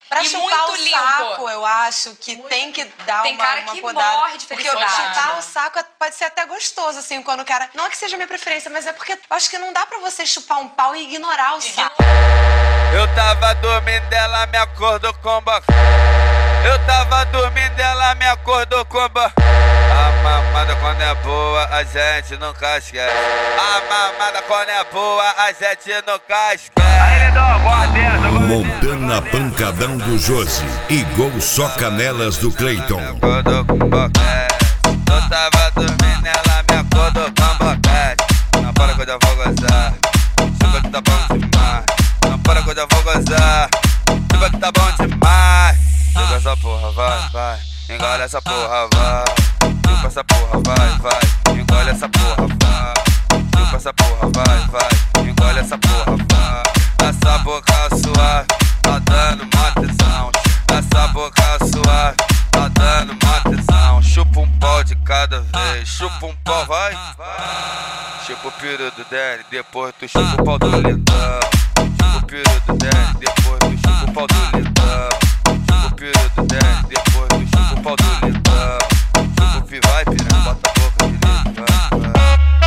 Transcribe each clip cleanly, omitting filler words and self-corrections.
Pra e chupar muito o limpo. saco, eu acho que tem que dar Tem uma cara que podada. morre de porque felicidade. chupar o saco pode ser até gostoso, assim, quando o cara... Não é que seja a minha preferência, mas é porque eu acho que não dá pra você chupar um pau e ignorar o saco. Eu tava dormindo, ela me acordou com boca. Eu tava dormindo, ela me acordou com boca. A mamada quando é boa, a gente nunca esquece. A mamada quando é boa, a gente nunca esquece. Montando a pancadão do Josi e gol só canelas do Cleiton. Acordou com boquete. Eu tava dormindo, ela me acordou com boquete. Não para quando eu vou gozar, chupa que tá bom demais. Não para quando eu vou gozar, chupa que tá bom demais. Chupa essa porra, vai, vai. Engole essa porra, vai. Chupa essa porra, vai, vai. Engole essa porra, vai. Chupa essa porra, vai, vai. Engole essa porra, vai. Essa boca suave, tá dando uma tesão. Essa boca suave, tá dando uma tesão. Chupa um pau de cada vez. Chupa um pau, vai. Chupa o peru do Danny, depois tu chupa o pau do lindão. Chupa o peru do Danny, depois tu chupa o pau do lindão. Chupa o peru do Danny, depois tu chupa o pau do lindão. Chupa o pi, vai piranha, bota a boca direito, vai, vai.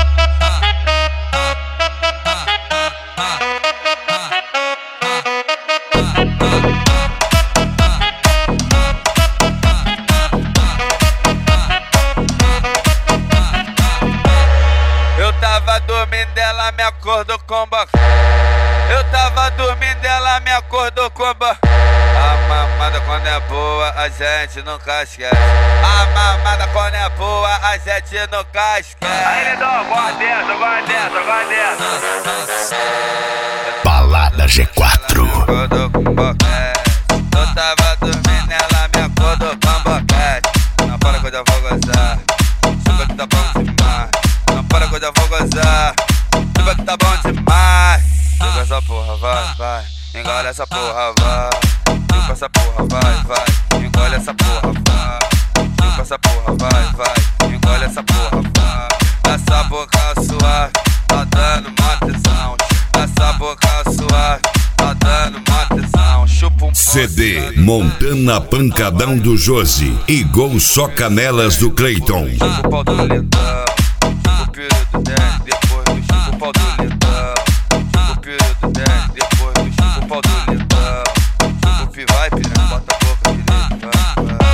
Eu tava dormindo, ela me acordou com boca. Eu tava dormindo, ela me acordou com boca. A mamada quando é boa, a gente nunca esquece. A mamada quando é boa, a gente nunca esquece. Aí, Lindão, gosta dessa, gosta dessa, gosta dessa. Balada G4. Ela me acordou com boquete. Eu tava dormindo, ela me acordou com boquete. Não para quando eu vou gozar, chupa que tá bom demais. Não para quando eu vou gozar, chupa que tá bom demais. Chupa essa porra, vai, vai. Engole essa porra, vai. Chupa essa porra, vai, vai. Engole essa porra, vai. Chupa essa porra, vai, vai. Engole essa porra, vai. Essa boca suave, tá dando uma tesão. Essa boca suave, tá dando uma tesão. Chupa um CD Montando a pancadão do Josi e gol só canelas do Cleiton. Chupa o pau do lindão. Chupa o peru do Danny, depois tu chupa o pau do lindão. Chupa o peru do Danny, depois tu chupa o pau do lindão. Chupa o pi, vai piranha, bota a boca direito, vai, vai.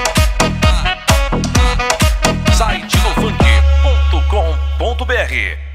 Site novofunk.com.br